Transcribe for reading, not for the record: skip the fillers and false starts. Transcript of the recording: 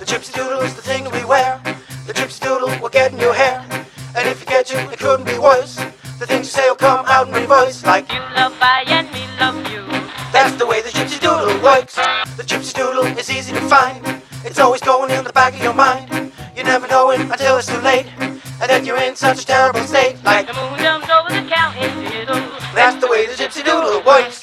gypsy doodle is the thing that we wear. The gypsy doodle will get in your hair. And if you get you, it couldn't be worse. The things you say will come out in reverse. Like, you love I and me love you. That's the way the gypsy doodle works. The gypsy doodle is easy to find. It's always going in the back of your mind. You never know it until it's too late. And then you're in such a terrible state. Like, the moon jumps over the cowhead fiddle. That's the way the gypsy doodle works.